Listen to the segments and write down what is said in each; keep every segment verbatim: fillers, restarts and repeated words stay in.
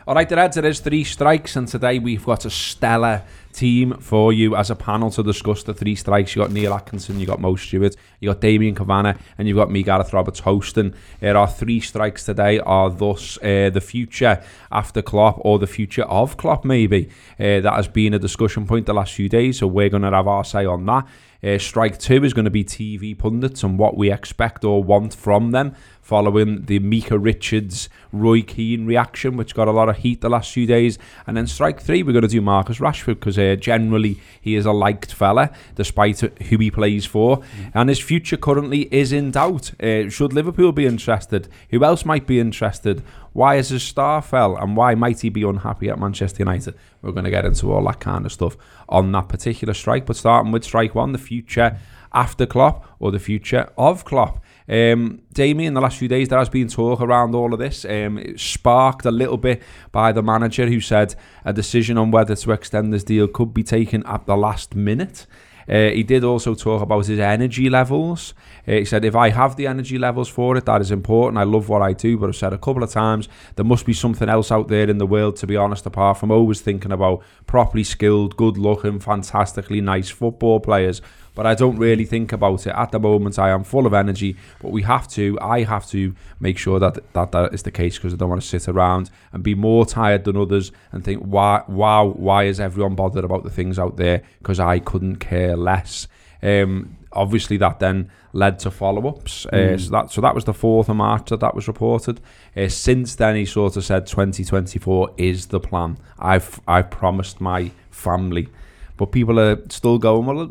All right, the Reds, it is three strikes, and today we've got a stellar team for you as a panel to discuss the three strikes. You got Neil Atkinson, you got Mo Stewart, you got Damien Kavanagh, and you've got me, Gareth Roberts, hosting. Uh, our three strikes today are thus uh, the future after Klopp, or the future of Klopp, maybe. Uh, that has been a discussion point the last few days, so we're going to have our say on that. Uh, strike two is going to be T V pundits and what we expect or want from them, following the Micah Richards, Roy Keane reaction, which got a lot of heat the last few days. And then strike three, we're going to do Marcus Rashford, because uh, generally he is a liked fella, despite who he plays for. Mm. And his future currently is in doubt. Uh, should Liverpool be interested? Who else might be interested? Why has his star fell? And why might he be unhappy at Manchester United? We're going to get into all that kind of stuff on that particular strike. But starting with strike one, the future after Klopp, or the future of Klopp. Um, Damien, the last few days there has been talk around all of this. Um, it sparked a little bit by the manager, who said a decision on whether to extend this deal could be taken at the last minute. Uh, he did also talk about his energy levels. Uh, he said, if I have the energy levels for it, that is important. I love what I do, but I've said a couple of times, there must be something else out there in the world, to be honest, apart from always thinking about properly skilled, good-looking, fantastically nice football players. But I don't really think about it. At the moment, I am full of energy, but we have to, I have to make sure that that, that is the case, because I don't want to sit around and be more tired than others and think, why, wow, why is everyone bothered about the things out there? Because I couldn't care less. Um, obviously, that then led to follow-ups. Mm. Uh, so, that, so that was the fourth of March that that was reported. Uh, since then, he sort of said twenty twenty-four is the plan. I've, I've promised my family. But people are still going, well,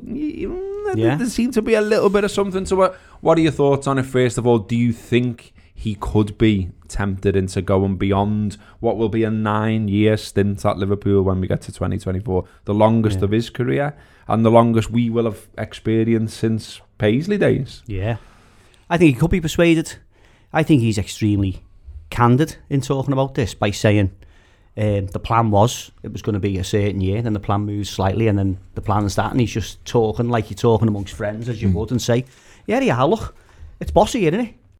yeah. there seems to be a little bit of something to it. What are your thoughts on it, first of all? Do you think he could be tempted into going beyond what will be a nine-year stint at Liverpool when we get to twenty twenty-four? The longest yeah. of his career, and the longest we will have experienced since Paisley days. Yeah. I think he could be persuaded. I think he's extremely candid in talking about this by saying, Um, the plan was it was going to be a certain year, then the plan moves slightly, and then the plan's that, and he's just talking like you're talking amongst friends, as you mm. would, and say, yeah, yeah, look, it's bossy, isn't it?